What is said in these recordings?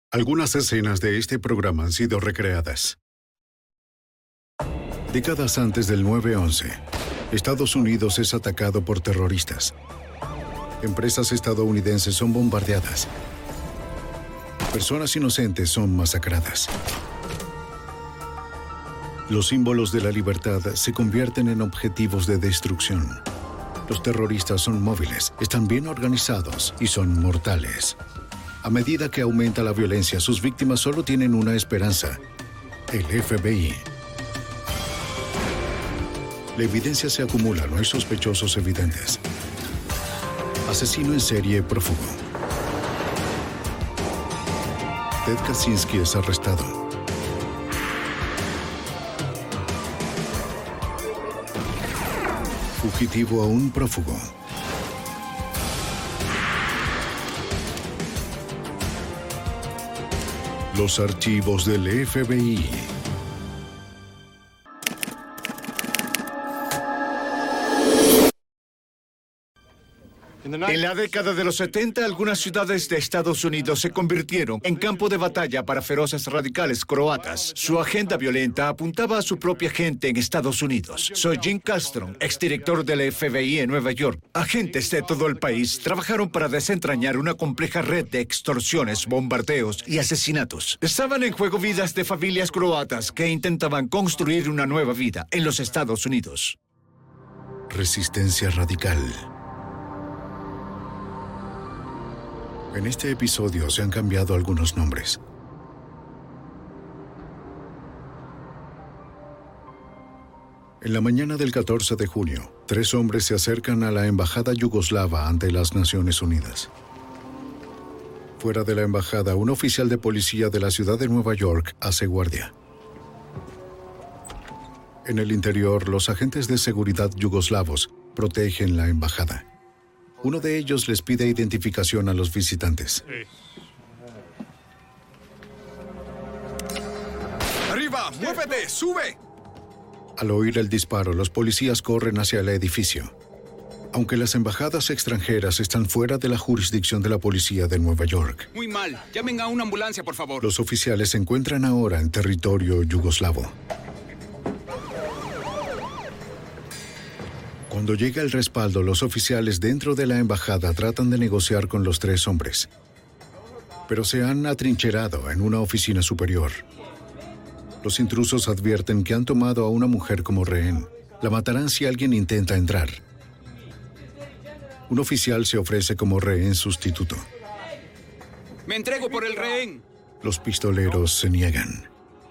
Algunas escenas de este programa han sido recreadas. Décadas antes del 9/11, Estados Unidos es atacado por terroristas. Empresas estadounidenses son bombardeadas. Personas inocentes son masacradas. Los símbolos de la libertad se convierten en objetivos de destrucción. Los terroristas son móviles, están bien organizados y son mortales. A medida que aumenta la violencia, sus víctimas solo tienen una esperanza: el FBI. La evidencia se acumula, no hay sospechosos evidentes. Asesino en serie prófugo. Ted Kaczynski es arrestado. Fugitivo aún prófugo. Los archivos del FBI. En la década de los 70, algunas ciudades de Estados Unidos se convirtieron en campo de batalla para feroces radicales croatas. Su agenda violenta apuntaba a su propia gente en Estados Unidos. Soy Jim Castro, exdirector del FBI en Nueva York. Agentes de todo el país trabajaron para desentrañar una compleja red de extorsiones, bombardeos y asesinatos. Estaban en juego vidas de familias croatas que intentaban construir una nueva vida en los Estados Unidos. Resistencia radical. En este episodio se han cambiado algunos nombres. En la mañana del 14 de junio, 3 hombres se acercan a la embajada yugoslava ante las Naciones Unidas. Fuera de la embajada, un oficial de policía de la ciudad de Nueva York hace guardia. En el interior, los agentes de seguridad yugoslavos protegen la embajada. Uno de ellos les pide identificación a los visitantes. ¡Arriba! ¡Muévete! ¡Sube! Al oír el disparo, los policías corren hacia el edificio. Aunque las embajadas extranjeras están fuera de la jurisdicción de la policía de Nueva York. Muy mal. Llamen a una ambulancia, por favor. Los oficiales se encuentran ahora en territorio yugoslavo. Cuando llega el respaldo, los oficiales dentro de la embajada tratan de negociar con los 3 hombres. Pero se han atrincherado en una oficina superior. Los intrusos advierten que han tomado a una mujer como rehén. La matarán si alguien intenta entrar. Un oficial se ofrece como rehén sustituto. ¡Me entrego por el rehén! Los pistoleros se niegan.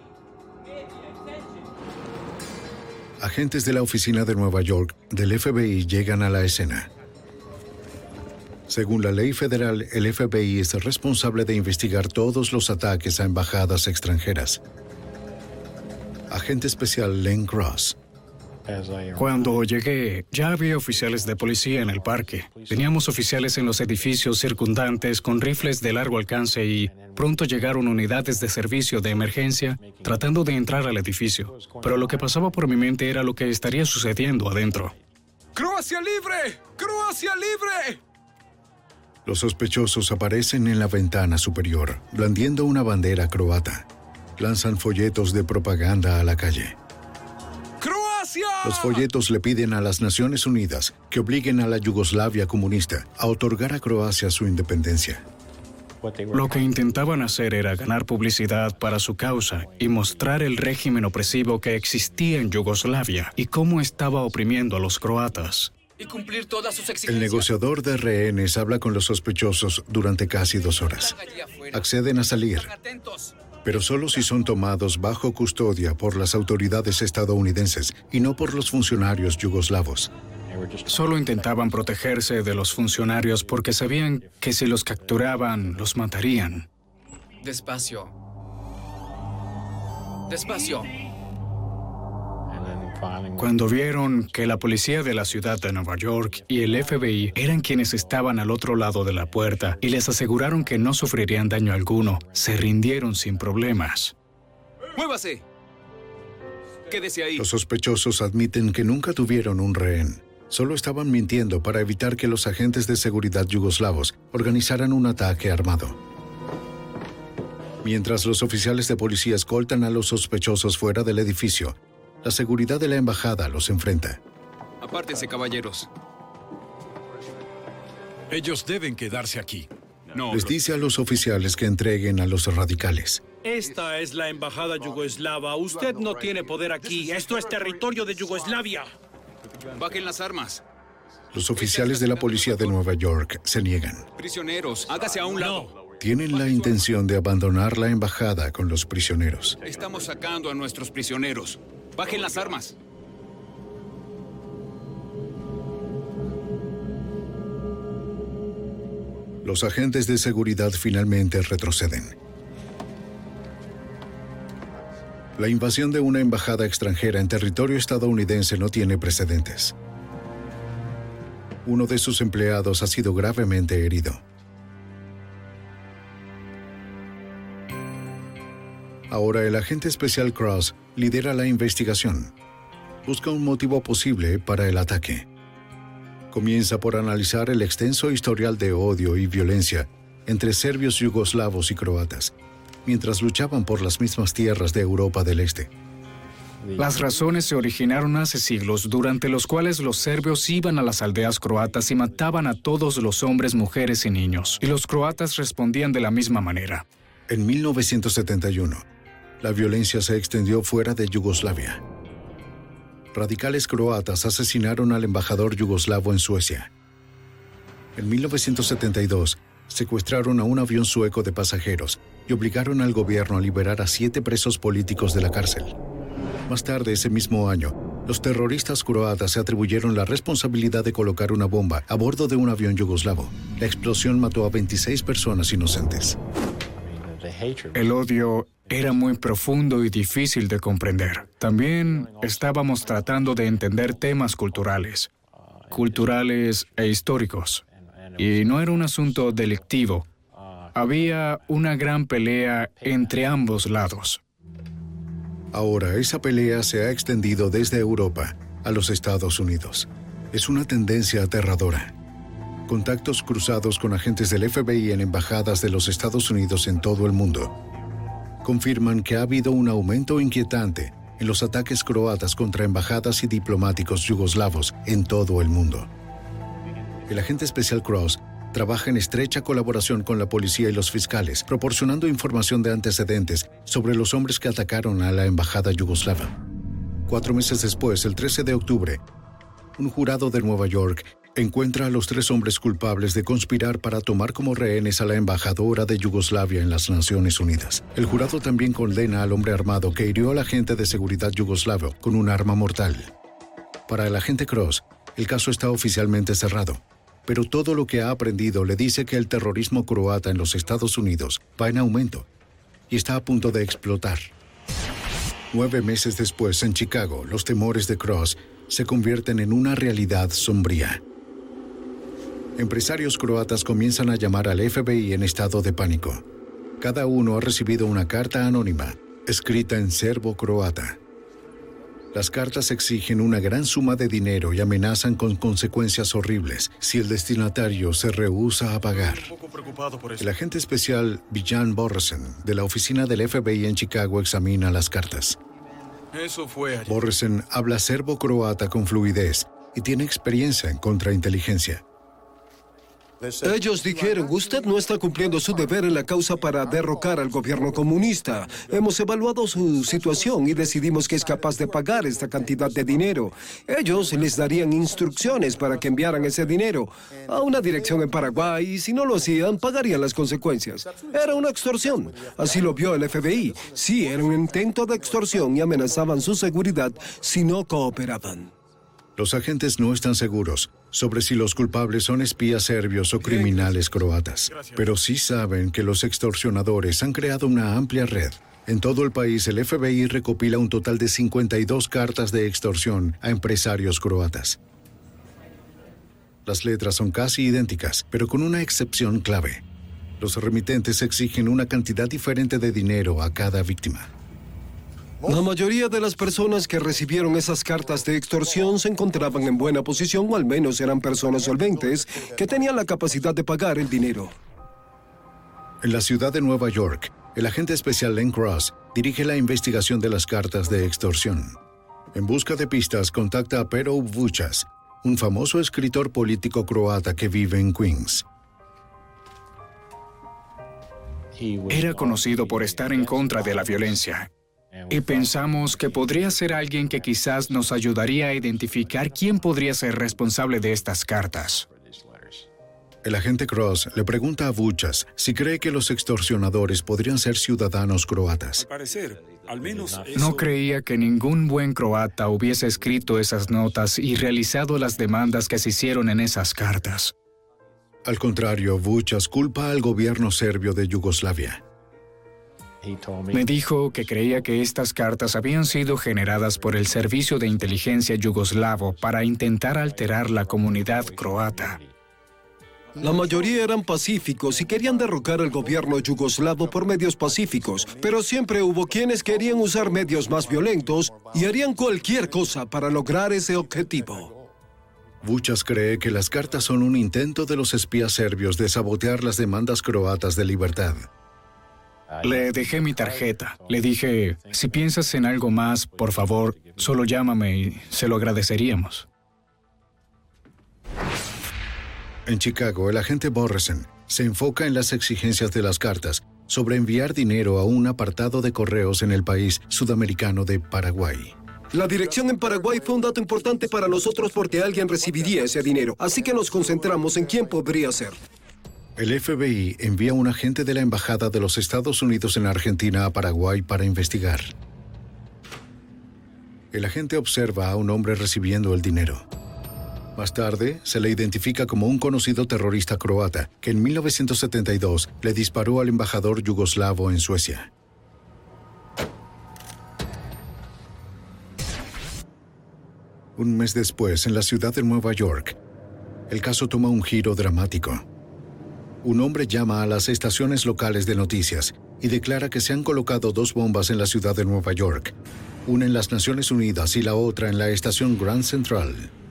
Agentes de la oficina de Nueva York del FBI llegan a la escena. Según la ley federal, el FBI es responsable de investigar todos los ataques a embajadas extranjeras. Agente especial Len Cross. Cuando llegué, ya había oficiales de policía en el parque. Teníamos oficiales en los edificios circundantes con rifles de largo alcance y pronto llegaron unidades de servicio de emergencia tratando de entrar al edificio. Pero lo que pasaba por mi mente era lo que estaría sucediendo adentro. ¡Croacia libre! ¡Croacia libre! Los sospechosos aparecen en la ventana superior, blandiendo una bandera croata. Lanzan folletos de propaganda a la calle. Los folletos le piden a las Naciones Unidas que obliguen a la Yugoslavia comunista a otorgar a Croacia su independencia. Lo que intentaban hacer era ganar publicidad para su causa y mostrar el régimen opresivo que existía en Yugoslavia y cómo estaba oprimiendo a los croatas. Y cumplir todas sus exigencias. El negociador de rehenes habla con los sospechosos durante casi 2 horas. Acceden a salir, pero solo si son tomados bajo custodia por las autoridades estadounidenses y no por los funcionarios yugoslavos. Solo intentaban protegerse de los funcionarios porque sabían que si los capturaban, los matarían. Despacio. Despacio. Cuando vieron que la policía de la ciudad de Nueva York y el FBI eran quienes estaban al otro lado de la puerta y les aseguraron que no sufrirían daño alguno, se rindieron sin problemas. ¡Muévase! Quédese ahí. Los sospechosos admiten que nunca tuvieron un rehén. Solo estaban mintiendo para evitar que los agentes de seguridad yugoslavos organizaran un ataque armado. Mientras los oficiales de policía escoltan a los sospechosos fuera del edificio, la seguridad de la embajada los enfrenta. Apártense, caballeros. Ellos deben quedarse aquí. No, Les dice a los oficiales que entreguen a los radicales. Esta es la embajada yugoslava. Usted no tiene poder aquí. Esto es territorio de Yugoslavia. Bajen las armas. Los oficiales de la policía de Nueva York se niegan. Prisioneros, hágase a un lado. Tienen la intención de abandonar la embajada con los prisioneros. Estamos sacando a nuestros prisioneros. Bajen las armas. Los agentes de seguridad finalmente retroceden. La invasión de una embajada extranjera en territorio estadounidense no tiene precedentes. Uno de sus empleados ha sido gravemente herido. Ahora el agente especial Cross lidera la investigación. Busca un motivo posible para el ataque. Comienza por analizar el extenso historial de odio y violencia entre serbios, yugoslavos y croatas, mientras luchaban por las mismas tierras de Europa del Este. Las razones se originaron hace siglos, durante los cuales los serbios iban a las aldeas croatas y mataban a todos los hombres, mujeres y niños, y los croatas respondían de la misma manera. En 1971, la violencia se extendió fuera de Yugoslavia. Radicales croatas asesinaron al embajador yugoslavo en Suecia. En 1972, secuestraron a un avión sueco de pasajeros y obligaron al gobierno a liberar a 7 presos políticos de la cárcel. Más tarde, ese mismo año, los terroristas croatas se atribuyeron la responsabilidad de colocar una bomba a bordo de un avión yugoslavo. La explosión mató a 26 personas inocentes. El odio era muy profundo y difícil de comprender. También estábamos tratando de entender temas culturales e históricos. Y no era un asunto delictivo. Había una gran pelea entre ambos lados. Ahora, esa pelea se ha extendido desde Europa a los Estados Unidos. Es una tendencia aterradora. Contactos cruzados con agentes del FBI en embajadas de los Estados Unidos en todo el mundo confirman que ha habido un aumento inquietante en los ataques croatas contra embajadas y diplomáticos yugoslavos en todo el mundo. El agente especial Cross trabaja en estrecha colaboración con la policía y los fiscales, proporcionando información de antecedentes sobre los hombres que atacaron a la embajada yugoslava. 4 meses después, el 13 de octubre, un jurado de Nueva York encuentra a los 3 hombres culpables de conspirar para tomar como rehenes a la embajadora de Yugoslavia en las Naciones Unidas. El jurado también condena al hombre armado que hirió al agente de seguridad yugoslavo con un arma mortal. Para el agente Cross, el caso está oficialmente cerrado, pero todo lo que ha aprendido le dice que el terrorismo croata en los Estados Unidos va en aumento y está a punto de explotar. 9 meses después, en Chicago, los temores de Cross se convierten en una realidad sombría. Empresarios croatas comienzan a llamar al FBI en estado de pánico. Cada uno ha recibido una carta anónima, escrita en serbo-croata. Las cartas exigen una gran suma de dinero y amenazan con consecuencias horribles si el destinatario se rehúsa a pagar. El agente especial Bijan Borresen, de la oficina del FBI en Chicago, examina las cartas. Borresen habla serbo-croata con fluidez y tiene experiencia en contrainteligencia. Ellos dijeron, usted no está cumpliendo su deber en la causa para derrocar al gobierno comunista. Hemos evaluado su situación y decidimos que es capaz de pagar esta cantidad de dinero. Ellos les darían instrucciones para que enviaran ese dinero a una dirección en Paraguay y si no lo hacían, pagarían las consecuencias. Era una extorsión. Así lo vio el FBI. Sí, era un intento de extorsión y amenazaban su seguridad si no cooperaban. Los agentes no están seguros sobre si los culpables son espías serbios o criminales croatas, pero sí saben que los extorsionadores han creado una amplia red. En todo el país, el FBI recopila un total de 52 cartas de extorsión a empresarios croatas. Las letras son casi idénticas, pero con una excepción clave. Los remitentes exigen una cantidad diferente de dinero a cada víctima. La mayoría de las personas que recibieron esas cartas de extorsión se encontraban en buena posición o al menos eran personas solventes que tenían la capacidad de pagar el dinero. En la ciudad de Nueva York, El agente especial Len Cross dirige la investigación de las cartas de extorsión. En busca de pistas, contacta a Pero Vučas, un famoso escritor político croata que vive en Queens. Era conocido por estar en contra de la violencia. Y pensamos que podría ser alguien que quizás nos ayudaría a identificar quién podría ser responsable de estas cartas. El agente Cross le pregunta a Vučas si cree que los extorsionadores podrían ser ciudadanos croatas. No creía que ningún buen croata hubiese escrito esas notas y realizado las demandas que se hicieron en esas cartas. Al contrario, Vučas culpa al gobierno serbio de Yugoslavia. Me dijo que creía que estas cartas habían sido generadas por el servicio de inteligencia yugoslavo para intentar alterar la comunidad croata. La mayoría eran pacíficos y querían derrocar al gobierno yugoslavo por medios pacíficos, pero siempre hubo quienes querían usar medios más violentos y harían cualquier cosa para lograr ese objetivo. Vučas cree que las cartas son un intento de los espías serbios de sabotear las demandas croatas de libertad. Le dejé mi tarjeta. Le dije, si piensas en algo más, por favor, solo llámame y se lo agradeceríamos. En Chicago, el agente Borresen se enfoca en las exigencias de las cartas sobre enviar dinero a un apartado de correos en el país sudamericano de Paraguay. La dirección en Paraguay fue un dato importante para nosotros porque alguien recibiría ese dinero, así que nos concentramos en quién podría ser. El FBI envía un agente de la Embajada de los Estados Unidos en Argentina a Paraguay para investigar. El agente observa a un hombre recibiendo el dinero. Más tarde, se le identifica como un conocido terrorista croata que en 1972 le disparó al embajador yugoslavo en Suecia. Un mes después, en la ciudad de Nueva York, el caso toma un giro dramático. Un hombre llama a las estaciones locales de noticias y declara que se han colocado 2 bombas en la ciudad de Nueva York, una en las Naciones Unidas y la otra en la estación Grand Central.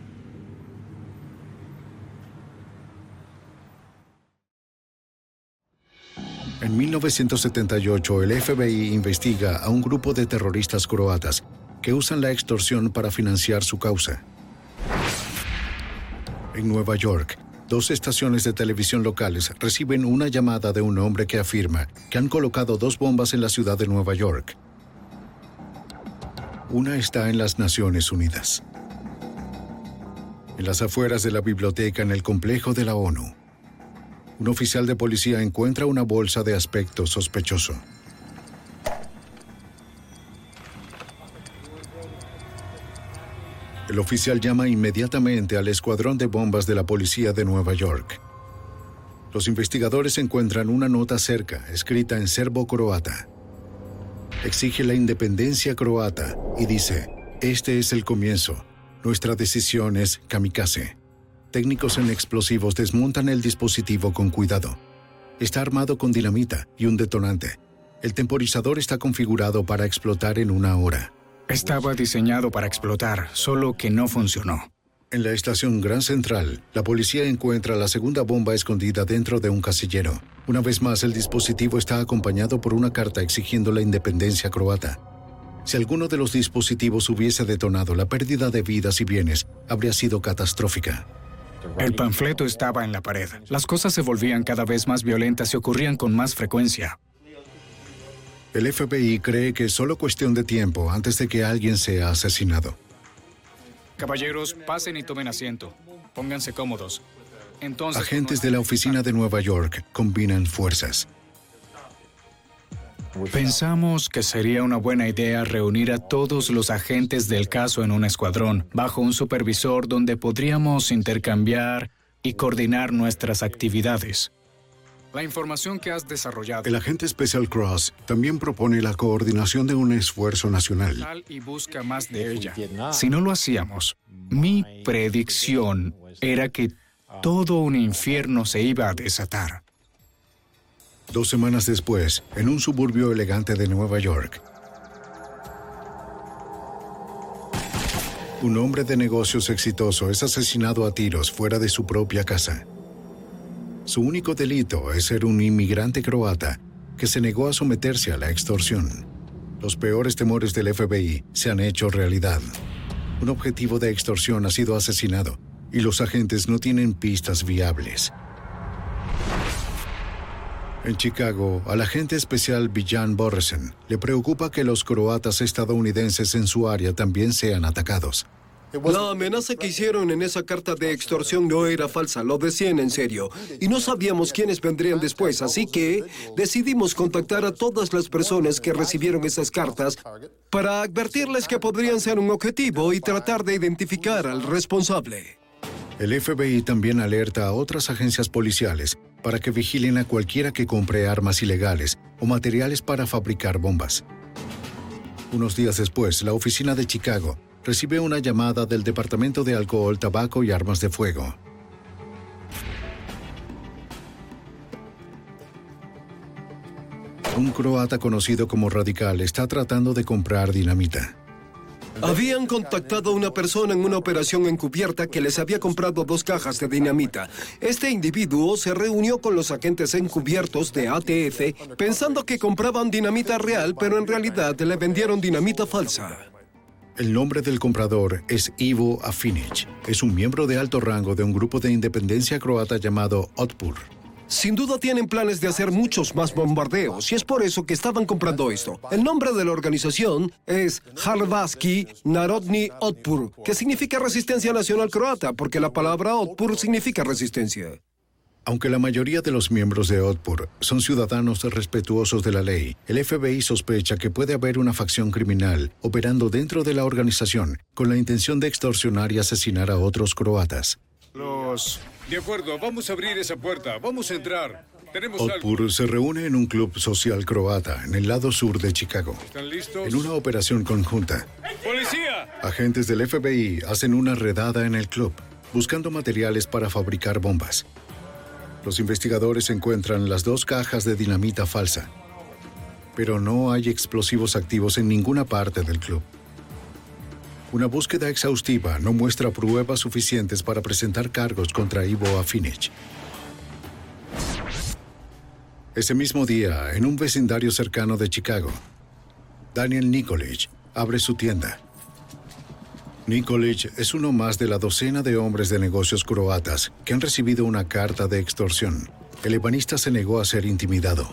En 1978, el FBI investiga a un grupo de terroristas croatas que usan la extorsión para financiar su causa. En Nueva York, 2 estaciones de televisión locales reciben una llamada de un hombre que afirma que han colocado 2 bombas en la ciudad de Nueva York. Una está en las Naciones Unidas. En las afueras de la biblioteca en el complejo de la ONU, un oficial de policía encuentra una bolsa de aspecto sospechoso. El oficial llama inmediatamente al escuadrón de bombas de la policía de Nueva York. Los investigadores encuentran una nota cerca, escrita en serbo-croata. Exige la independencia croata y dice: "Este es el comienzo. Nuestra decisión es kamikaze". Técnicos en explosivos desmontan el dispositivo con cuidado. Está armado con dinamita y un detonante. El temporizador está configurado para explotar en 1 hora. Estaba diseñado para explotar, solo que no funcionó. En la estación Grand Central, la policía encuentra la segunda bomba escondida dentro de un casillero. Una vez más, el dispositivo está acompañado por una carta exigiendo la independencia croata. Si alguno de los dispositivos hubiese detonado, la pérdida de vidas y bienes habría sido catastrófica. El panfleto estaba en la pared. Las cosas se volvían cada vez más violentas y ocurrían con más frecuencia. El FBI cree que es solo cuestión de tiempo antes de que alguien sea asesinado. Caballeros, pasen y tomen asiento. Pónganse cómodos. Entonces, agentes de la oficina de Nueva York combinan fuerzas. Pensamos que sería una buena idea reunir a todos los agentes del caso en un escuadrón, bajo un supervisor donde podríamos intercambiar y coordinar nuestras actividades. La información que has desarrollado. El agente especial Cross también propone la coordinación de un esfuerzo nacional. Y busca más de ella. Si no lo hacíamos, mi predicción era que todo un infierno se iba a desatar. 2 semanas después, en un suburbio elegante de Nueva York, un hombre de negocios exitoso es asesinado a tiros fuera de su propia casa. Su único delito es ser un inmigrante croata que se negó a someterse a la extorsión. Los peores temores del FBI se han hecho realidad. Un objetivo de extorsión ha sido asesinado y los agentes no tienen pistas viables. En Chicago, al agente especial Bijan Borresen le preocupa que los croatas estadounidenses en su área también sean atacados. La amenaza que hicieron en esa carta de extorsión no era falsa, lo decían en serio. Y no sabíamos quiénes vendrían después, así que decidimos contactar a todas las personas que recibieron esas cartas para advertirles que podrían ser un objetivo y tratar de identificar al responsable. El FBI también alerta a otras agencias policiales para que vigilen a cualquiera que compre armas ilegales o materiales para fabricar bombas. Unos días después, la oficina de Chicago recibe una llamada del Departamento de Alcohol, Tabaco y Armas de Fuego. Un croata conocido como Radical está tratando de comprar dinamita. Habían contactado a una persona en una operación encubierta que les había comprado 2 cajas de dinamita. Este individuo se reunió con los agentes encubiertos de ATF pensando que compraban dinamita real, pero en realidad le vendieron dinamita falsa. El nombre del comprador es Ivo Afinic. Es un miembro de alto rango de un grupo de independencia croata llamado Otpor. Sin duda tienen planes de hacer muchos más bombardeos y es por eso que estaban comprando esto. El nombre de la organización es Hrvatski Narodni Otpor, que significa Resistencia Nacional Croata, porque la palabra Otpor significa resistencia. Aunque la mayoría de los miembros de Otpor son ciudadanos respetuosos de la ley, el FBI sospecha que puede haber una facción criminal operando dentro de la organización con la intención de extorsionar y asesinar a otros croatas. De acuerdo, vamos a abrir esa puerta. Vamos a entrar. Tenemos algo. Otpor se reúne en un club social croata en el lado sur de Chicago. ¿Están listos? En una operación conjunta, ¡Policía! agentes del FBI hacen una redada en el club, buscando materiales para fabricar bombas. Los investigadores encuentran las 2 cajas de dinamita falsa, pero no hay explosivos activos en ninguna parte del club. Una búsqueda exhaustiva no muestra pruebas suficientes para presentar cargos contra Ivo Afinic. Ese mismo día, en un vecindario cercano de Chicago, Daniel Nikolic abre su tienda. Nikolic es uno más de la docena de hombres de negocios croatas que han recibido una carta de extorsión. El ebanista se negó a ser intimidado.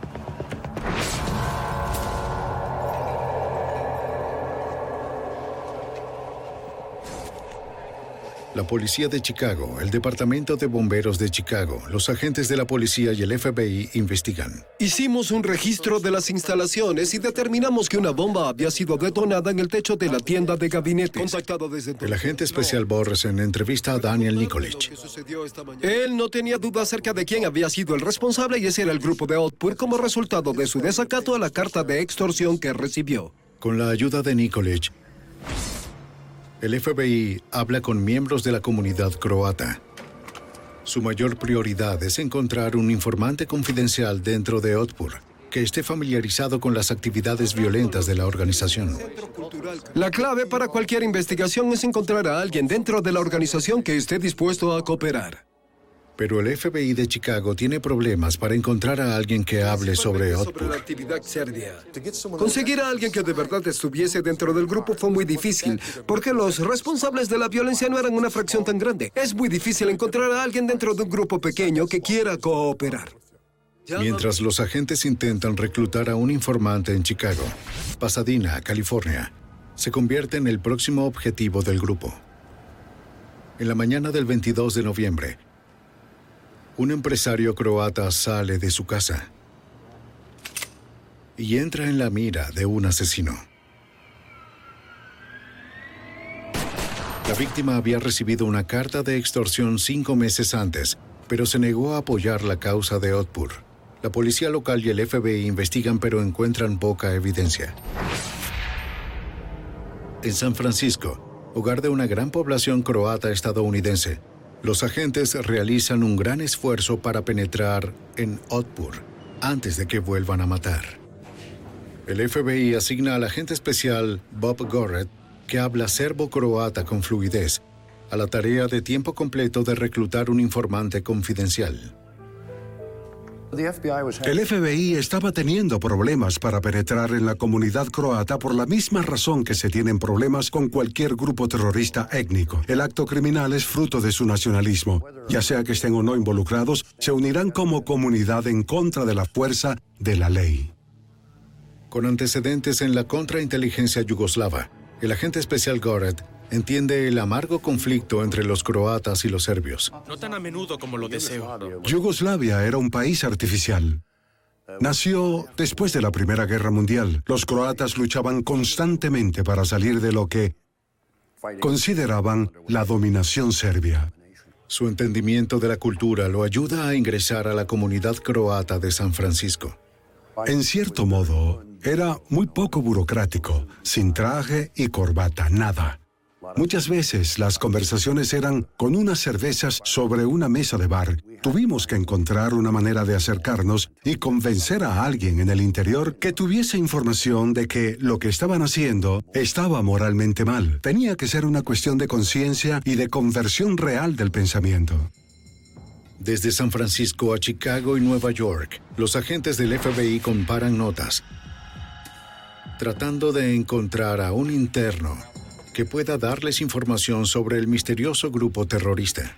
La policía de Chicago, el Departamento de Bomberos de Chicago, los agentes de la policía y el FBI investigan. Hicimos un registro de las instalaciones y determinamos que una bomba había sido detonada en el techo de la tienda de gabinetes. Contactado desde entonces. El agente especial Borresen entrevista a Daniel Nikolic. Él no tenía duda acerca de quién había sido el responsable y ese era el grupo de Otpor como resultado de su desacato a la carta de extorsión que recibió. Con la ayuda de Nikolic, el FBI habla con miembros de la comunidad croata. Su mayor prioridad es encontrar un informante confidencial dentro de Otpor que esté familiarizado con las actividades violentas de la organización. La clave para cualquier investigación es encontrar a alguien dentro de la organización que esté dispuesto a cooperar. Pero el FBI de Chicago tiene problemas para encontrar a alguien que hable sobre Otpor. Conseguir a alguien que de verdad estuviese dentro del grupo fue muy difícil, porque los responsables de la violencia no eran una fracción tan grande. Es muy difícil encontrar a alguien dentro de un grupo pequeño que quiera cooperar. Mientras los agentes intentan reclutar a un informante en Chicago, Pasadena, California, se convierte en el próximo objetivo del grupo. En la mañana del 22 de noviembre, un empresario croata sale de su casa y entra en la mira de un asesino. La víctima había recibido una carta de extorsión 5 meses antes, pero se negó a apoyar la causa de Otpor. La policía local y el FBI investigan, pero encuentran poca evidencia. En San Francisco, hogar de una gran población croata estadounidense, los agentes realizan un gran esfuerzo para penetrar en Otpor antes de que vuelvan a matar. El FBI asigna al agente especial Bob Gorret, que habla serbo-croata con fluidez, a la tarea de tiempo completo de reclutar un informante confidencial. El FBI estaba teniendo problemas para penetrar en la comunidad croata por la misma razón que se tienen problemas con cualquier grupo terrorista étnico. El acto criminal es fruto de su nacionalismo. Ya sea que estén o no involucrados, se unirán como comunidad en contra de la fuerza de la ley. Con antecedentes en la contrainteligencia yugoslava, el agente especial Goret entiende el amargo conflicto entre los croatas y los serbios. No tan a menudo como lo deseo. Yugoslavia era un país artificial. Nació después de la Primera Guerra Mundial. Los croatas luchaban constantemente para salir de lo que consideraban la dominación serbia. Su entendimiento de la cultura lo ayuda a ingresar a la comunidad croata de San Francisco. En cierto modo, era muy poco burocrático, sin traje y corbata, nada. Muchas veces las conversaciones eran con unas cervezas sobre una mesa de bar. Tuvimos que encontrar una manera de acercarnos y convencer a alguien en el interior que tuviese información de que lo que estaban haciendo estaba moralmente mal. Tenía que ser una cuestión de conciencia y de conversión real del pensamiento. Desde San Francisco a Chicago y Nueva York, los agentes del FBI comparan notas, tratando de encontrar a un interno que pueda darles información sobre el misterioso grupo terrorista.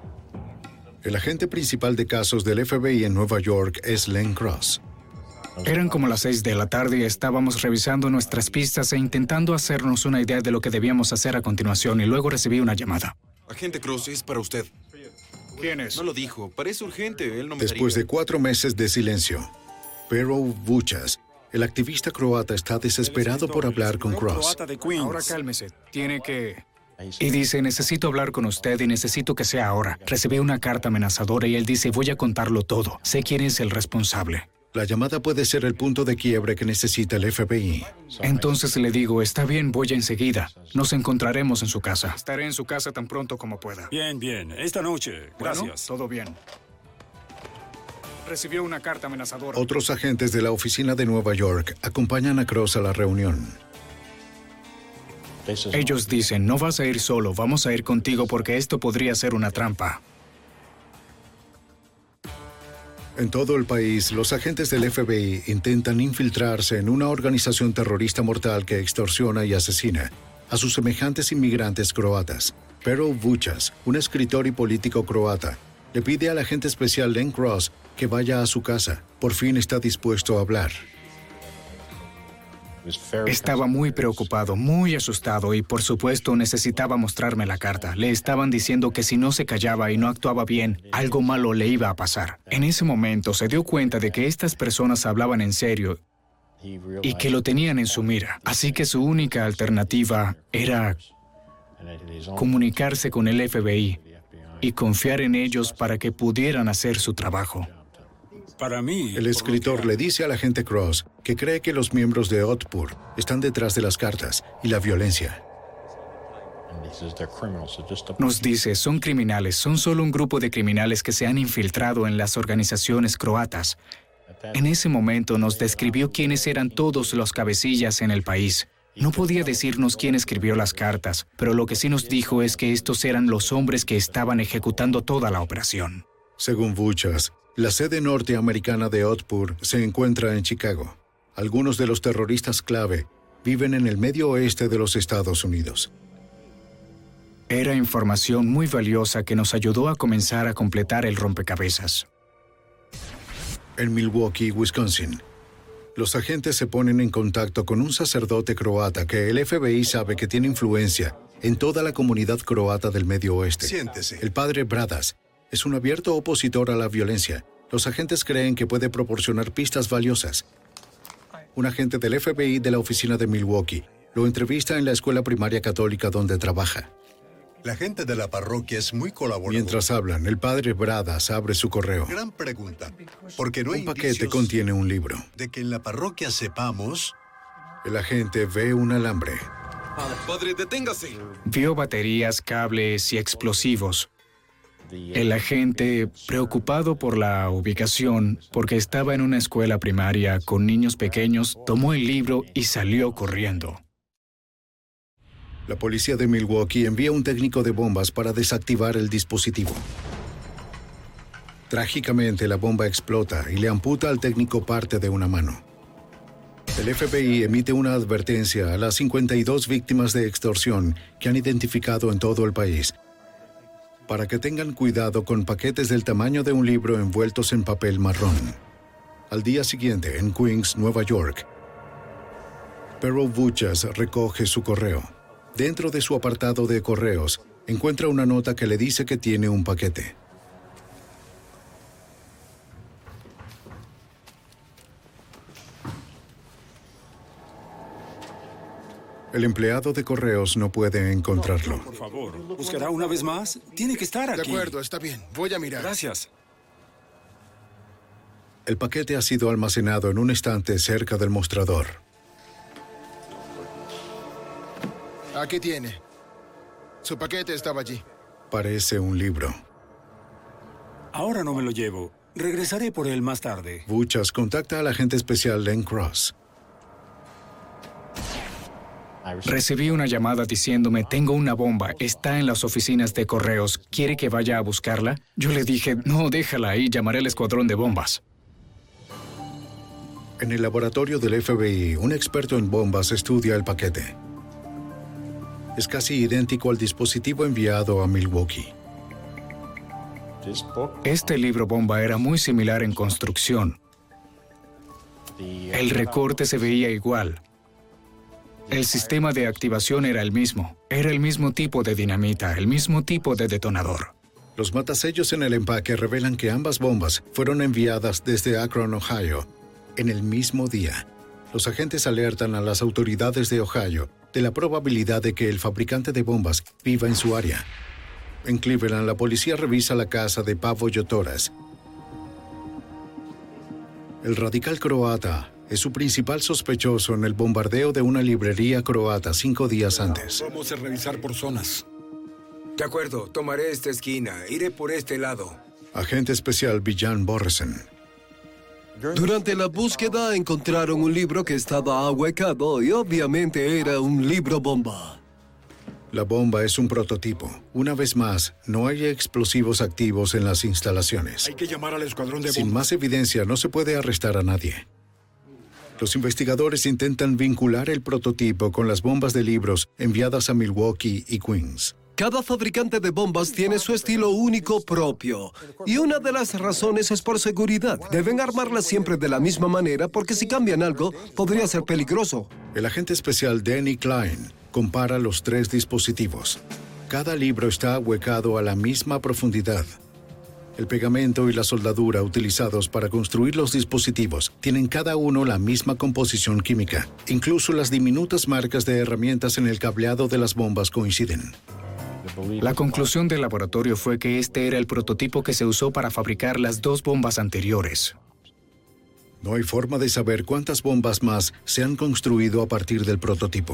El agente principal de casos del FBI en Nueva York es Len Cross. Eran como las 6 de la tarde y estábamos revisando nuestras pistas e intentando hacernos una idea de lo que debíamos hacer a continuación y luego recibí una llamada. Agente Cross, es para usted. ¿Quién es? No lo dijo. Parece urgente. Él no me Después de 4 meses de silencio, Pero Vučas, el activista croata, está desesperado por hablar con Cross. Ahora cálmese. Tiene que... Y dice, necesito hablar con usted y necesito que sea ahora. Recibí una carta amenazadora y él dice, voy a contarlo todo. Sé quién es el responsable. La llamada puede ser el punto de quiebre que necesita el FBI. Entonces le digo, está bien, voy enseguida. Nos encontraremos en su casa. Estaré en su casa tan pronto como pueda. Bien, bien. Esta noche. Gracias. Bueno, todo bien. Recibió una carta amenazadora. Otros agentes de la oficina de Nueva York acompañan a Cross a la reunión. Ellos dicen, no vas a ir solo, vamos a ir contigo porque esto podría ser una trampa. En todo el país, los agentes del FBI intentan infiltrarse en una organización terrorista mortal que extorsiona y asesina a sus semejantes inmigrantes croatas. Pero Vučas, un escritor y político croata, le pide al agente especial Len Cross que vaya a su casa. Por fin está dispuesto a hablar. Estaba muy preocupado, muy asustado y, por supuesto, necesitaba mostrarme la carta. Le estaban diciendo que si no se callaba y no actuaba bien, algo malo le iba a pasar. En ese momento se dio cuenta de que estas personas hablaban en serio y que lo tenían en su mira. Así que su única alternativa era comunicarse con el FBI y confiar en ellos para que pudieran hacer su trabajo. Para mí, el escritor le dice al agente Cross que cree que los miembros de Otpur están detrás de las cartas y la violencia. Nos dice, son criminales, son solo un grupo de criminales que se han infiltrado en las organizaciones croatas. En ese momento nos describió quiénes eran todos los cabecillas en el país. No podía decirnos quién escribió las cartas, pero lo que sí nos dijo es que estos eran los hombres que estaban ejecutando toda la operación. Según Vučas, la sede norteamericana de Otpur se encuentra en Chicago. Algunos de los terroristas clave viven en el medio oeste de los Estados Unidos. Era información muy valiosa que nos ayudó a comenzar a completar el rompecabezas. En Milwaukee, Wisconsin, los agentes se ponen en contacto con un sacerdote croata que el FBI sabe que tiene influencia en toda la comunidad croata del medio oeste. Siéntese. El padre Bradas es un abierto opositor a la violencia. Los agentes creen que puede proporcionar pistas valiosas. Un agente del FBI de la oficina de Milwaukee lo entrevista en la escuela primaria católica donde trabaja. La gente de la parroquia es muy colaboradora. Mientras hablan, el padre Bradas abre su correo. Gran pregunta, porque no hay un paquete contiene un libro. De que en la parroquia sepamos... El agente ve un alambre. Padre, deténgase. Vio baterías, cables y explosivos. El agente, preocupado por la ubicación, porque estaba en una escuela primaria con niños pequeños, tomó el libro y salió corriendo. La policía de Milwaukee envía un técnico de bombas para desactivar el dispositivo. Trágicamente, la bomba explota y le amputa al técnico parte de una mano. El FBI emite una advertencia a las 52 víctimas de extorsión que han identificado en todo el país para que tengan cuidado con paquetes del tamaño de un libro envueltos en papel marrón. Al día siguiente, en Queens, Nueva York, Pero Vuchas recoge su correo. Dentro de su apartado de correos, encuentra una nota que le dice que tiene un paquete. El empleado de correos no puede encontrarlo. Por favor, ¿buscará una vez más? Tiene que estar aquí. De acuerdo, está bien. Voy a mirar. Gracias. El paquete ha sido almacenado en un estante cerca del mostrador. Aquí tiene. Su paquete estaba allí. Parece un libro. Ahora no me lo llevo. Regresaré por él más tarde. Vuchas contacta al agente especial Len Cross. Recibí una llamada diciéndome, tengo una bomba, está en las oficinas de correos, ¿quiere que vaya a buscarla? Yo le dije, no, déjala ahí, llamaré al escuadrón de bombas. En el laboratorio del FBI, un experto en bombas estudia el paquete. Es casi idéntico al dispositivo enviado a Milwaukee. Este libro bomba era muy similar en construcción. El recorte se veía igual. El sistema de activación era el mismo. Era el mismo tipo de dinamita, el mismo tipo de detonador. Los matasellos en el empaque revelan que ambas bombas fueron enviadas desde Akron, Ohio, en el mismo día. Los agentes alertan a las autoridades de Ohio de la probabilidad de que el fabricante de bombas viva en su área. En Cleveland, la policía revisa la casa de Pavo Yotoras. El radical croata es su principal sospechoso en el bombardeo de una librería croata 5 días antes. Vamos a revisar por zonas. De acuerdo, tomaré esta esquina. Iré por este lado. Agente especial Villan Borresen. Durante la búsqueda encontraron un libro que estaba ahuecado y obviamente era un libro bomba. La bomba es un prototipo. Una vez más, no hay explosivos activos en las instalaciones. Hay que llamar al escuadrón de bombas. Sin más evidencia, no se puede arrestar a nadie. Los investigadores intentan vincular el prototipo con las bombas de libros enviadas a Milwaukee y Queens. Cada fabricante de bombas tiene su estilo único propio. Y una de las razones es por seguridad. Deben armarlas siempre de la misma manera porque si cambian algo, podría ser peligroso. El agente especial Danny Klein compara los 3 dispositivos. Cada libro está ahuecado a la misma profundidad. El pegamento y la soldadura utilizados para construir los dispositivos tienen cada uno la misma composición química. Incluso las diminutas marcas de herramientas en el cableado de las bombas coinciden. La conclusión del laboratorio fue que este era el prototipo que se usó para fabricar las 2 bombas anteriores. No hay forma de saber cuántas bombas más se han construido a partir del prototipo.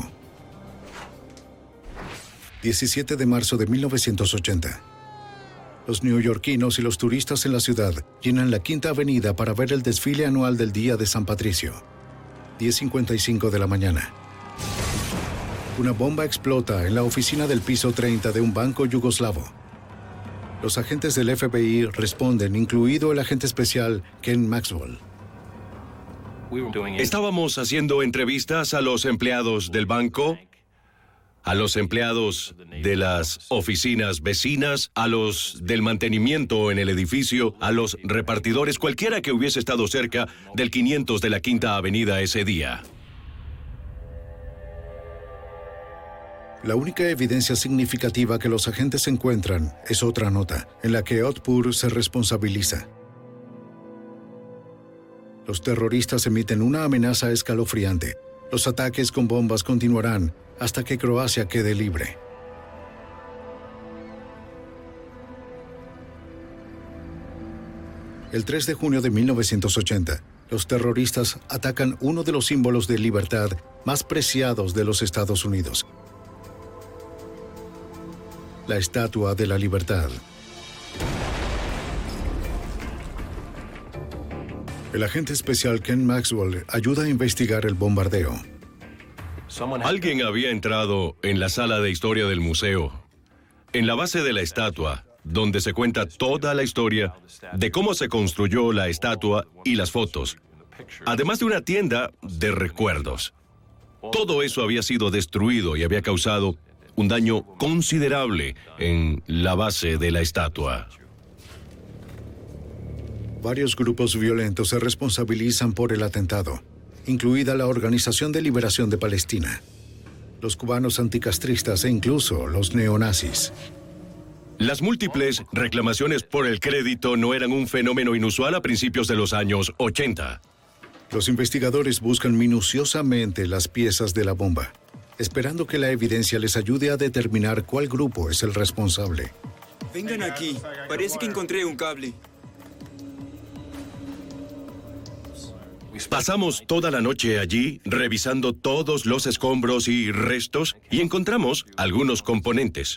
17 de marzo de 1980. Los neoyorquinos y los turistas en la ciudad llenan la Quinta Avenida para ver el desfile anual del Día de San Patricio. 10:55 de la mañana. Una bomba explota en la oficina del piso 30 de un banco yugoslavo. Los agentes del FBI responden, incluido el agente especial Ken Maxwell. Estábamos haciendo entrevistas a los empleados del banco, a los empleados de las oficinas vecinas, a los del mantenimiento en el edificio, a los repartidores, cualquiera que hubiese estado cerca del 500 de la Quinta Avenida ese día. La única evidencia significativa que los agentes encuentran es otra nota, en la que Otpur se responsabiliza. Los terroristas emiten una amenaza escalofriante. Los ataques con bombas continuarán hasta que Croacia quede libre. El 3 de junio de 1980, los terroristas atacan uno de los símbolos de libertad más preciados de los Estados Unidos: la Estatua de la Libertad. El agente especial Ken Maxwell ayuda a investigar el bombardeo. Alguien había entrado en la sala de historia del museo. En la base de la estatua donde se cuenta toda la historia de cómo se construyó la estatua y las fotos, además de una tienda de recuerdos. Todo eso había sido destruido y había causado un daño considerable en la base de la estatua. Varios grupos violentos se responsabilizan por el atentado, incluida la Organización de Liberación de Palestina, los cubanos anticastristas e incluso los neonazis. Las múltiples reclamaciones por el crédito no eran un fenómeno inusual a principios de los años 80. Los investigadores buscan minuciosamente las piezas de la bomba, esperando que la evidencia les ayude a determinar cuál grupo es el responsable. Vengan aquí. Parece que encontré un cable. Pasamos toda la noche allí, revisando todos los escombros y restos, y encontramos algunos componentes.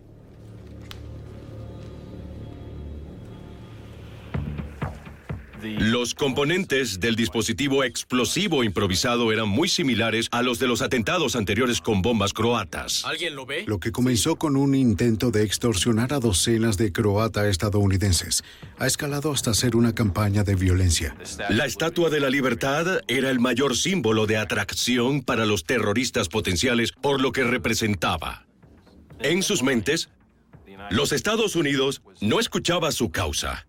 Los componentes del dispositivo explosivo improvisado eran muy similares a los de los atentados anteriores con bombas croatas. ¿Alguien lo ve? Lo que comenzó con un intento de extorsionar a docenas de croatas estadounidenses ha escalado hasta ser una campaña de violencia. La Estatua de la Libertad era el mayor símbolo de atracción para los terroristas potenciales por lo que representaba. En sus mentes, los Estados Unidos no escuchaba su causa.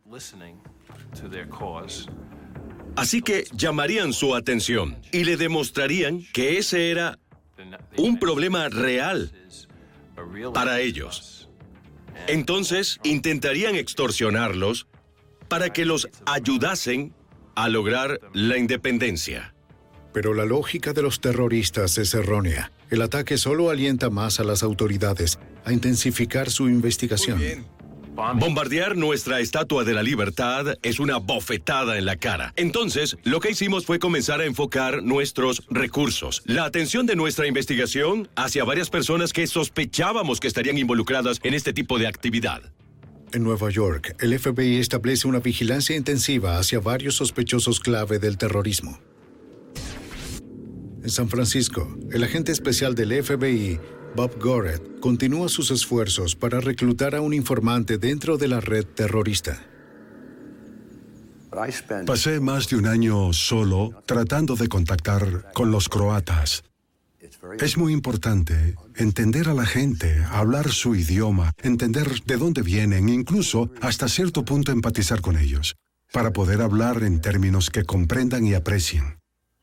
Así que llamarían su atención y le demostrarían que ese era un problema real para ellos. Entonces intentarían extorsionarlos para que los ayudasen a lograr la independencia. Pero la lógica de los terroristas es errónea. El ataque solo alienta más a las autoridades a intensificar su investigación. Bombardear nuestra Estatua de la Libertad es una bofetada en la cara. Entonces, lo que hicimos fue comenzar a enfocar nuestros recursos, la atención de nuestra investigación hacia varias personas que sospechábamos que estarían involucradas en este tipo de actividad. En Nueva York, el FBI establece una vigilancia intensiva hacia varios sospechosos clave del terrorismo. En San Francisco, el agente especial del FBI, Bob Goret, continúa sus esfuerzos para reclutar a un informante dentro de la red terrorista. Pasé más de un año solo tratando de contactar con los croatas. Es muy importante entender a la gente, hablar su idioma, entender de dónde vienen, incluso hasta cierto punto empatizar con ellos, para poder hablar en términos que comprendan y aprecien.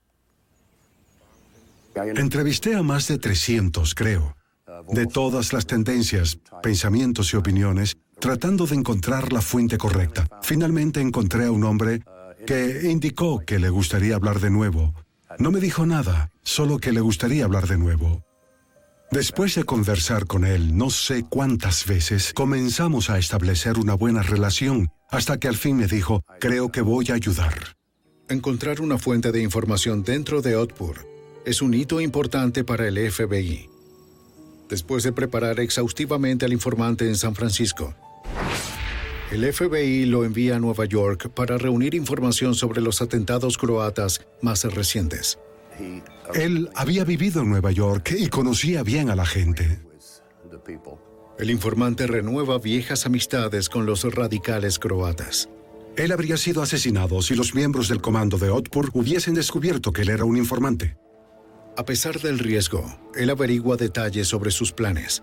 Entrevisté a más de 300, creo, de todas las tendencias, pensamientos y opiniones, tratando de encontrar la fuente correcta. Finalmente encontré a un hombre que indicó que le gustaría hablar de nuevo. No me dijo nada, solo que le gustaría hablar de nuevo. Después de conversar con él no sé cuántas veces, comenzamos a establecer una buena relación, hasta que al fin me dijo, creo que voy a ayudar. Encontrar una fuente de información dentro de Otpur es un hito importante para el FBI. Después de preparar exhaustivamente al informante en San Francisco, el FBI lo envía a Nueva York para reunir información sobre los atentados croatas más recientes. Él había vivido en Nueva York y conocía bien a la gente. El informante renueva viejas amistades con los radicales croatas. Él habría sido asesinado si los miembros del comando de Otpur hubiesen descubierto que él era un informante. A pesar del riesgo, él averigua detalles sobre sus planes.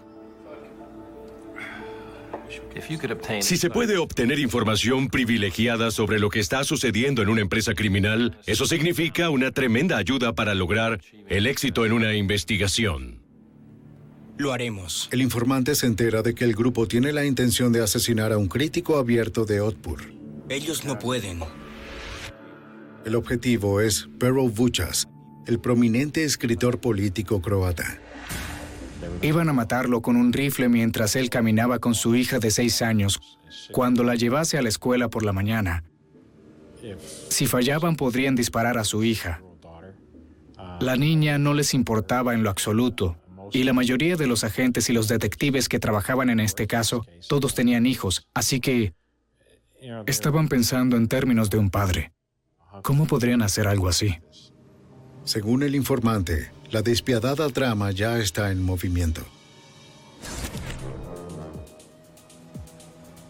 Si se puede obtener información privilegiada sobre lo que está sucediendo en una empresa criminal, eso significa una tremenda ayuda para lograr el éxito en una investigación. Lo haremos. El informante se entera de que el grupo tiene la intención de asesinar a un crítico abierto de Otpur. Ellos no pueden. El objetivo es Pero Vučas, el prominente escritor político croata. Iban a matarlo con un rifle mientras él caminaba con su hija de 6 años, cuando la llevase a la escuela por la mañana. Si fallaban, podrían disparar a su hija. La niña no les importaba en lo absoluto, y la mayoría de los agentes y los detectives que trabajaban en este caso, todos tenían hijos, así que estaban pensando en términos de un padre. ¿Cómo podrían hacer algo así? Según el informante, la despiadada trama ya está en movimiento.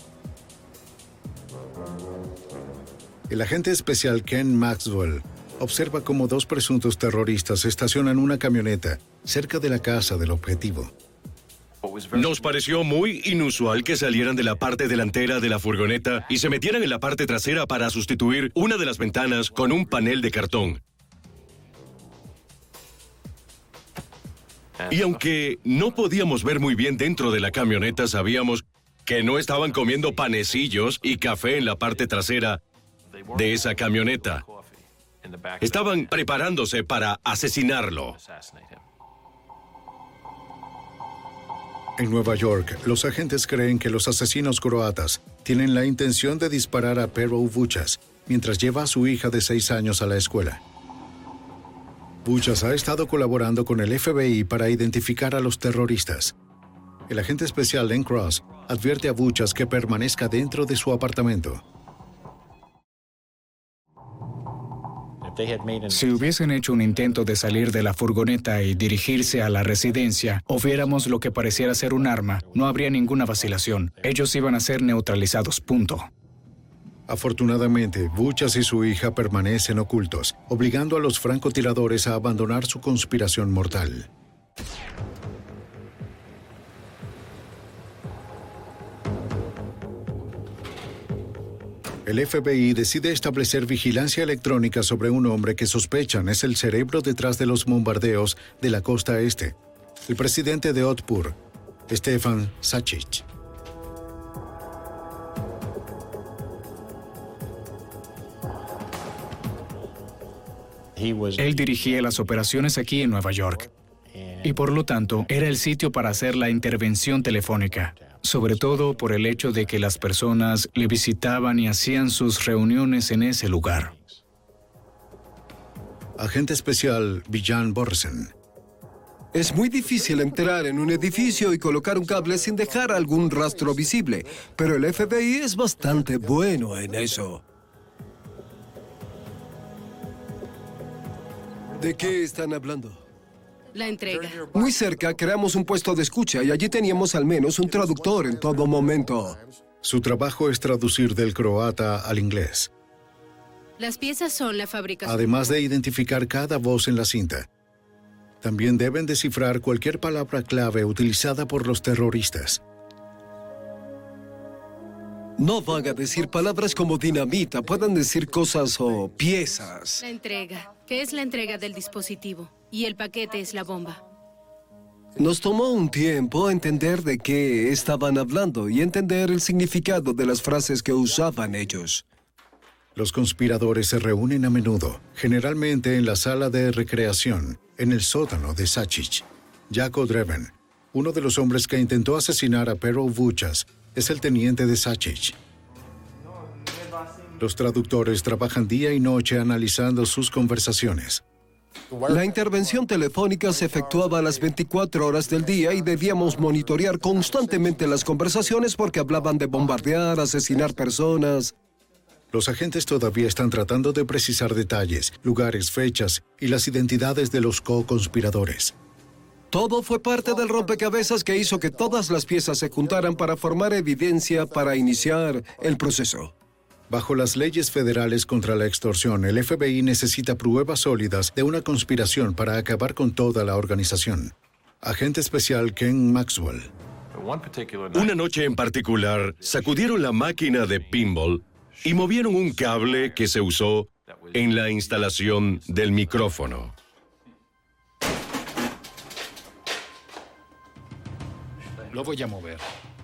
El agente especial Ken Maxwell observa cómo 2 presuntos terroristas estacionan una camioneta cerca de la casa del objetivo. Nos pareció muy inusual que salieran de la parte delantera de la furgoneta y se metieran en la parte trasera para sustituir una de las ventanas con un panel de cartón. Y aunque no podíamos ver muy bien dentro de la camioneta, sabíamos que no estaban comiendo panecillos y café en la parte trasera de esa camioneta. Estaban preparándose para asesinarlo. En Nueva York, los agentes creen que los asesinos croatas tienen la intención de disparar a Pero Vučas mientras lleva a su hija de 6 años a la escuela. Vučas ha estado colaborando con el FBI para identificar a los terroristas. El agente especial Len Cross advierte a Vučas que permanezca dentro de su apartamento. Si hubiesen hecho un intento de salir de la furgoneta y dirigirse a la residencia, o viéramos lo que pareciera ser un arma, no habría ninguna vacilación. Ellos iban a ser neutralizados, punto. Afortunadamente, Vučas y su hija permanecen ocultos, obligando a los francotiradores a abandonar su conspiración mortal. El FBI decide establecer vigilancia electrónica sobre un hombre que sospechan es el cerebro detrás de los bombardeos de la costa este, el presidente de Otpur, Stefan Sačić. Él dirigía las operaciones aquí en Nueva York y por lo tanto era el sitio para hacer la intervención telefónica, sobre todo por el hecho de que las personas le visitaban y hacían sus reuniones en ese lugar. Agente especial Viljan Borsen. Es muy difícil entrar en un edificio y colocar un cable sin dejar algún rastro visible, pero el FBI es bastante bueno en eso. ¿De qué están hablando? La entrega. Muy cerca creamos un puesto de escucha y allí teníamos al menos un traductor en todo momento. Su trabajo es traducir del croata al inglés, Las piezas son la fabricación. además de identificar cada voz en la cinta. También deben descifrar cualquier palabra clave utilizada por los terroristas. No van a decir palabras como dinamita, pueden decir cosas o piezas. La entrega, que es la entrega del dispositivo. Y el paquete es la bomba. Nos tomó un tiempo entender de qué estaban hablando y entender el significado de las frases que usaban ellos. Los conspiradores se reúnen a menudo, generalmente en la sala de recreación, en el sótano de Sačić. Jako Dreven, uno de los hombres que intentó asesinar a Pero Vučas, es el teniente de Sačić. Los traductores trabajan día y noche analizando sus conversaciones. La intervención telefónica se efectuaba a las 24 horas del día y debíamos monitorear constantemente las conversaciones porque hablaban de bombardear, asesinar personas. Los agentes todavía están tratando de precisar detalles, lugares, fechas y las identidades de los co-conspiradores. Todo fue parte del rompecabezas que hizo que todas las piezas se juntaran para formar evidencia para iniciar el proceso. Bajo las leyes federales contra la extorsión, el FBI necesita pruebas sólidas de una conspiración para acabar con toda la organización. Agente especial Ken Maxwell. Una noche en particular, sacudieron la máquina de pinball y movieron un cable que se usó en la instalación del micrófono. Lo voy a mover.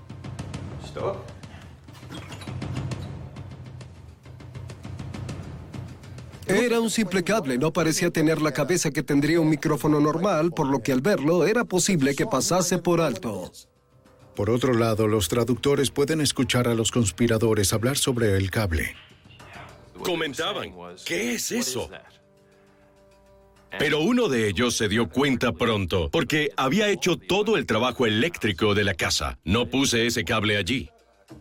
Era un simple cable, no parecía tener la cabeza que tendría un micrófono normal, por lo que al verlo era posible que pasase por alto. Por otro lado, los traductores pueden escuchar a los conspiradores hablar sobre el cable. Comentaban, ¿qué es eso? Pero uno de ellos se dio cuenta pronto, porque había hecho todo el trabajo eléctrico de la casa. No puse ese cable allí.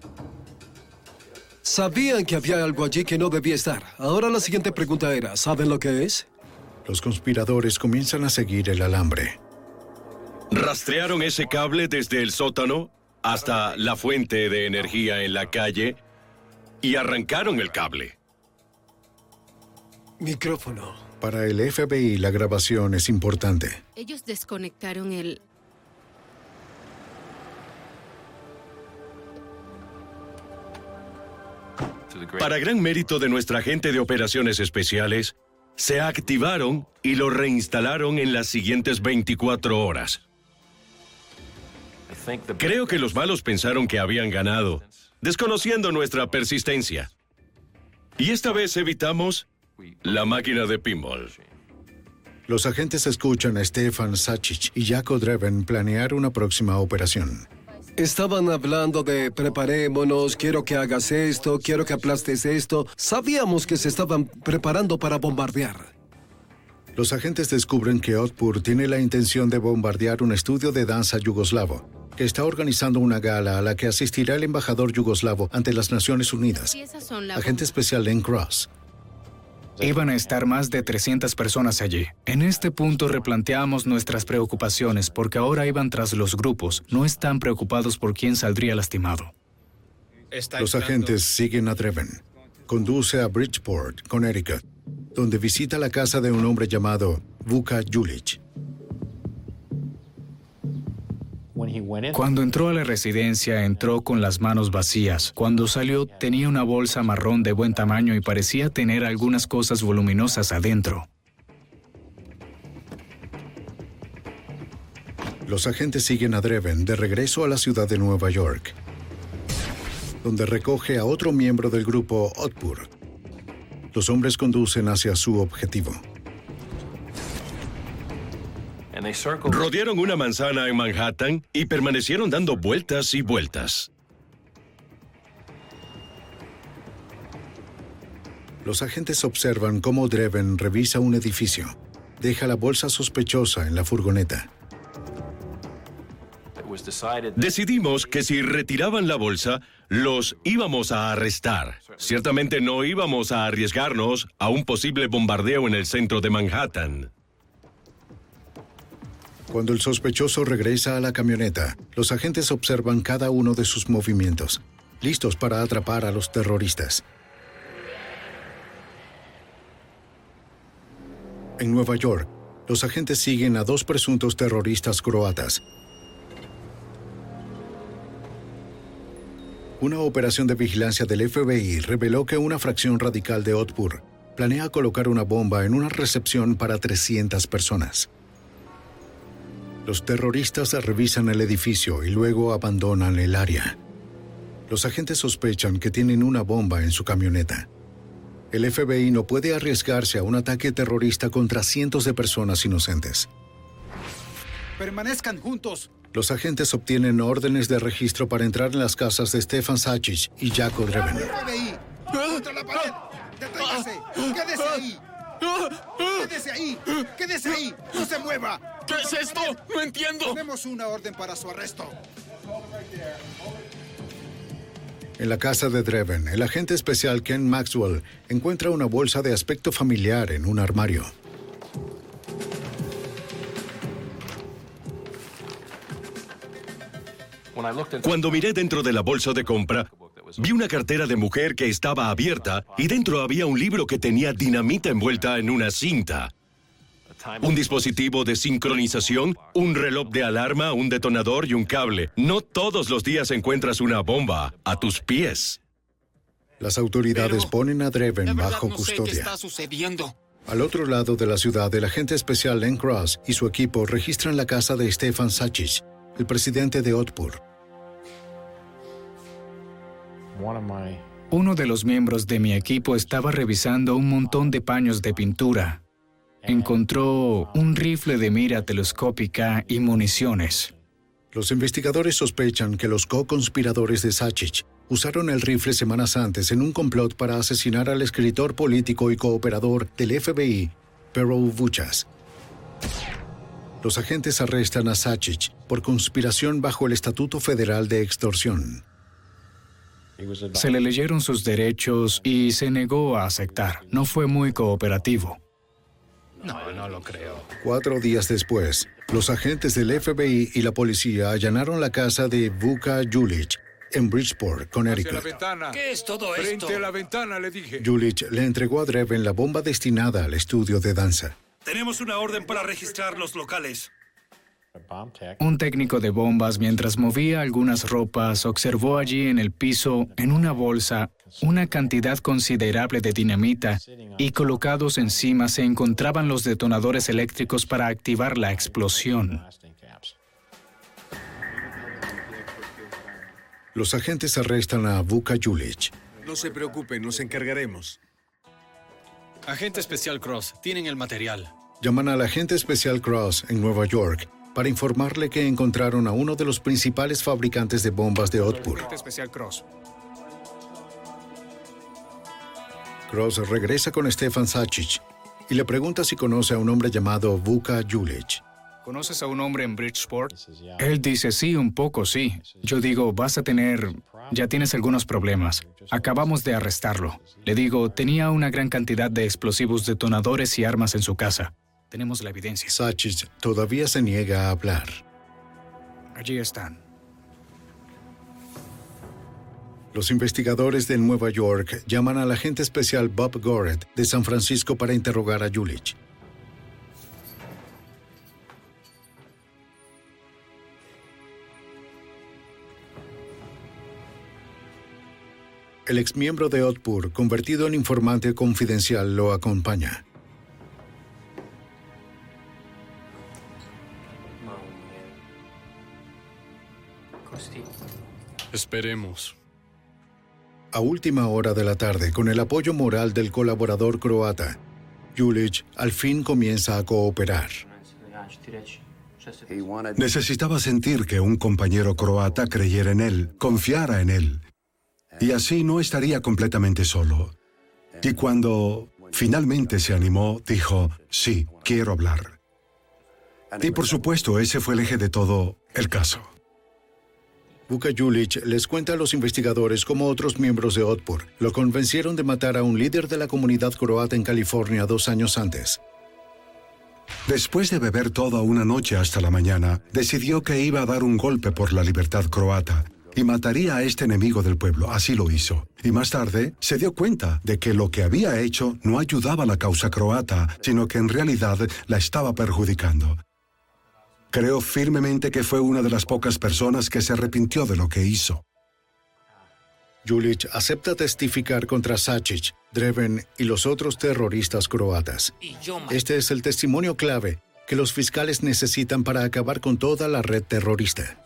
Sabían que había algo allí que no debía estar. Ahora la siguiente pregunta era, ¿saben lo que es? Los conspiradores comienzan a seguir el alambre. Rastrearon ese cable desde el sótano hasta la fuente de energía en la calle y arrancaron el cable. Micrófono. Para el FBI, la grabación es importante. Ellos desconectaron el... Para gran mérito de nuestra gente de operaciones especiales, se activaron y lo reinstalaron en las siguientes 24 horas. Creo que los malos pensaron que habían ganado, desconociendo nuestra persistencia. Y esta vez evitamos la máquina de pinball. Los agentes escuchan a Stefan Sačić y Jaco Dreven planear una próxima operación. Estaban hablando de preparémonos, quiero que hagas esto, quiero que aplastes esto. Sabíamos que se estaban preparando para bombardear. Los agentes descubren que Otpur tiene la intención de bombardear un estudio de danza yugoslavo, que está organizando una gala a la que asistirá el embajador yugoslavo ante las Naciones Unidas, agente especial Len Cross. Iban a estar más de 300 personas allí. En este punto replanteamos nuestras preocupaciones porque ahora iban tras los grupos. No están preocupados por quién saldría lastimado. Los agentes siguen a Dreven. Conduce a Bridgeport, Connecticut, donde visita la casa de un hombre llamado Vuka Julic. Cuando entró a la residencia, entró con las manos vacías. Cuando salió, tenía una bolsa marrón de buen tamaño y parecía tener algunas cosas voluminosas adentro. Los agentes siguen a Dreven de regreso a la ciudad de Nueva York, donde recoge a otro miembro del grupo Otpur. Los hombres conducen hacia su objetivo. Rodearon una manzana en Manhattan y permanecieron dando vueltas y vueltas. Los agentes observan cómo Dreven revisa un edificio. Deja la bolsa sospechosa en la furgoneta. Decidimos que si retiraban la bolsa, los íbamos a arrestar. Ciertamente no íbamos a arriesgarnos a un posible bombardeo en el centro de Manhattan. Cuando el sospechoso regresa a la camioneta, los agentes observan cada uno de sus movimientos, listos para atrapar a los terroristas. En Nueva York, los agentes siguen a 2 presuntos terroristas croatas. Una operación de vigilancia del FBI reveló que una fracción radical de Otpur planea colocar una bomba en una recepción para 300 personas. Los terroristas revisan el edificio y luego abandonan el área. Los agentes sospechan que tienen una bomba en su camioneta. El FBI no puede arriesgarse a un ataque terrorista contra cientos de personas inocentes. Permanezcan juntos. Los agentes obtienen órdenes de registro para entrar en las casas de Stefan Sačić y Jaco Dreven. FBI, contra la pared. Deténgase. Quédese ahí. ¡Quédese ahí! ¡Quédese ahí! ¡No se mueva! ¿Qué es esto? ¡No entiendo! Tenemos una orden para su arresto. En la casa de Dreven, el agente especial Ken Maxwell encuentra una bolsa de aspecto familiar en un armario. Cuando miré dentro de la bolsa de compra, vi una cartera de mujer que estaba abierta y dentro había un libro que tenía dinamita envuelta en una cinta. Un dispositivo de sincronización, un reloj de alarma, un detonador y un cable. No todos los días encuentras una bomba a tus pies. Las autoridades ponen a Dreven bajo custodia. No sé qué está sucediendo. Al otro lado de la ciudad, el agente especial Len Cross y su equipo registran la casa de Stefan Sačić, el presidente de Otpur. Uno de los miembros de mi equipo estaba revisando un montón de paños de pintura. Encontró un rifle de mira telescópica y municiones. Los investigadores sospechan que los co-conspiradores de Sačić usaron el rifle semanas antes en un complot para asesinar al escritor político y cooperador del FBI, Pero Vučas. Los agentes arrestan a Sačić por conspiración bajo el Estatuto Federal de Extorsión. Se le leyeron sus derechos y se negó a aceptar. No fue muy cooperativo. No lo creo. 4 días después, los agentes del FBI y la policía allanaron la casa de Vuka Julic en Bridgeport, Connecticut. ¿Qué es todo esto? Frente a la ventana, le dije. Julich le entregó a Dreven la bomba destinada al estudio de danza. Tenemos una orden para registrar los locales. Un técnico de bombas, mientras movía algunas ropas, observó allí en el piso, en una bolsa, una cantidad considerable de dinamita y colocados encima se encontraban los detonadores eléctricos para activar la explosión. Los agentes arrestan a Vuka Julich. No se preocupen, nos encargaremos. Agente especial Cross, tienen el material. Llaman al agente especial Cross en Nueva York para informarle que encontraron a uno de los principales fabricantes de bombas de Otpur. Agente especial Cross. Cross regresa con Stefan Sačić y le pregunta si conoce a un hombre llamado Vuka Julich. ¿Conoces a un hombre en Bridgeport? Él dice, sí, un poco, sí. Yo digo, ya tienes algunos problemas. Acabamos de arrestarlo. Le digo, tenía una gran cantidad de explosivos detonadores y armas en su casa. Tenemos la evidencia. Sačić todavía se niega a hablar. Allí están. Los investigadores de Nueva York llaman al agente especial Bob Goret de San Francisco para interrogar a Julich. El exmiembro de Otpur, convertido en informante confidencial, lo acompaña. Esperemos. A última hora de la tarde, con el apoyo moral del colaborador croata, Julich al fin comienza a cooperar. Necesitaba sentir que un compañero croata creyera en él, confiara en él. Y así no estaría completamente solo. Y cuando finalmente se animó, dijo, sí, quiero hablar. Y por supuesto, ese fue el eje de todo el caso. Vuka Julich les cuenta a los investigadores cómo otros miembros de Otpur lo convencieron de matar a un líder de la comunidad croata en California 2 años antes. Después de beber toda una noche hasta la mañana, decidió que iba a dar un golpe por la libertad croata y mataría a este enemigo del pueblo. Así lo hizo. Y más tarde se dio cuenta de que lo que había hecho no ayudaba a la causa croata, sino que en realidad la estaba perjudicando. Creo firmemente que fue una de las pocas personas que se arrepintió de lo que hizo. Julich acepta testificar contra Sačić, Dreven y los otros terroristas croatas. Este es el testimonio clave que los fiscales necesitan para acabar con toda la red terrorista.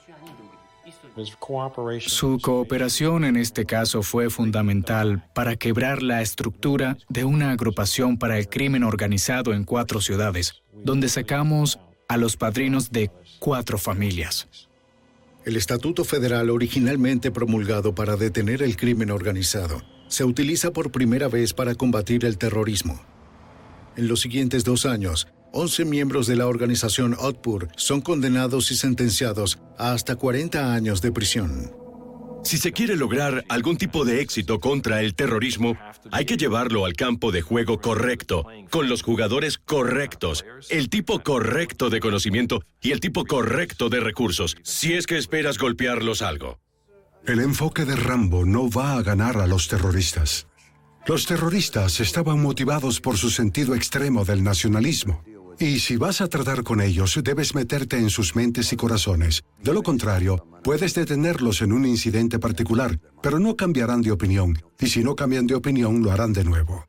Su cooperación en este caso fue fundamental para quebrar la estructura de una agrupación para el crimen organizado en 4 ciudades, donde sacamos a los padrinos de 4 familias. El Estatuto Federal, originalmente promulgado para detener el crimen organizado, se utiliza por primera vez para combatir el terrorismo. En los siguientes 2 años, 11 miembros de la organización Otpur son condenados y sentenciados a hasta 40 años de prisión. Si se quiere lograr algún tipo de éxito contra el terrorismo, hay que llevarlo al campo de juego correcto, con los jugadores correctos, el tipo correcto de conocimiento y el tipo correcto de recursos, si es que esperas golpearlos algo. El enfoque de Rambo no va a ganar a los terroristas. Los terroristas estaban motivados por su sentido extremo del nacionalismo. Y si vas a tratar con ellos, debes meterte en sus mentes y corazones. De lo contrario, puedes detenerlos en un incidente particular, pero no cambiarán de opinión. Y si no cambian de opinión, lo harán de nuevo.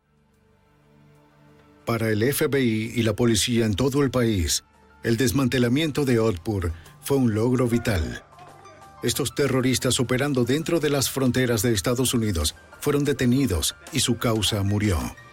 Para el FBI y la policía en todo el país, el desmantelamiento de Otpur fue un logro vital. Estos terroristas operando dentro de las fronteras de Estados Unidos fueron detenidos y su causa murió.